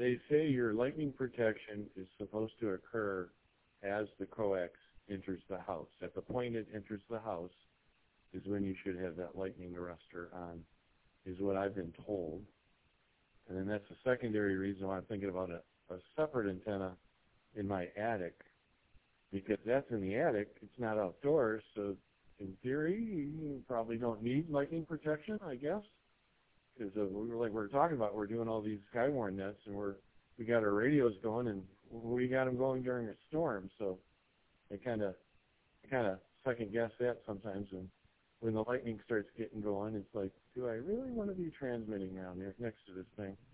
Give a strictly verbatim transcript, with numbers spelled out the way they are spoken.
they say your lightning protection is supposed to occur as the coax enters the house. At the point it enters the house is when you should have that lightning arrestor on, is what I've been told. And then that's a secondary reason why I'm thinking about a, a separate antenna in my attic, because that's in the attic, it's not outdoors, so in theory, you probably don't need lightning protection, I guess. Because uh, we were like we were talking about, we're doing all these Skywarn nets, and we're we got our radios going, and we got them going during a storm. So I kind of kind of second guess that sometimes. And when the lightning starts getting going, it's like, do I really want to be transmitting around there next to this thing?